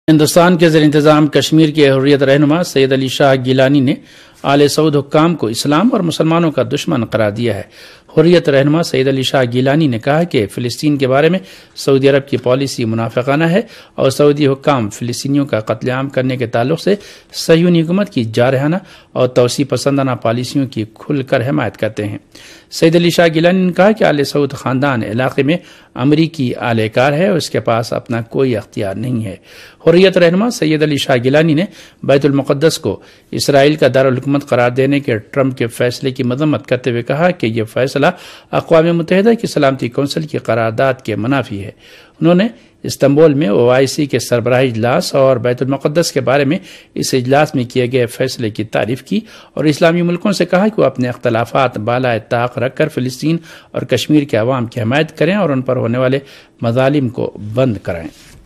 ہندوستان کے زیر انتظام کشمیر کے حریت رہنما سید علی شاہ گیلانی نے آل سعود حکام کو اسلام اور مسلمانوں کا دشمن قرار دیا ہے۔ حریت رہنما سید علی شاہ گیلانی نے کہا کہ فلسطین کے بارے میں سعودی عرب کی پالیسی منافقانہ ہے اور سعودی حکام فلسطینیوں کا قتل عام کرنے کے تعلق سے صہیونی حکومت کی جارحانہ اور توسیع پسندانہ پالیسیوں کی کھل کر حمایت کرتے ہیں۔ سید علی شاہ گیلانی نے کہا کہ آل سعود خاندان علاقے میں امریکی اہل کار ہے اور اس کے پاس اپنا کوئی اختیار نہیں ہے۔ حریت رہنما سید علی شاہ گیلانی نے بیت المقدس کو اسرائیل کا دارالحکومت قرار دینے کے ٹرمپ کے فیصلے کی مذمت کرتے ہوئے کہا کہ یہ فیصلہ اقوام متحدہ کی سلامتی کونسل کی قرارداد کے منافی ہے۔ انہوں نے استنبول میں OIC کے سربراہی اجلاس اور بیت المقدس کے بارے میں اس اجلاس میں کیے گئے فیصلے کی تعریف کی اور اسلامی ملکوں سے کہا کہ وہ اپنے اختلافات بالائے طاق رکھ کر فلسطین اور کشمیر کے عوام کی حمایت کریں اور ان پر ہونے والے مظالم کو بند کرائیں۔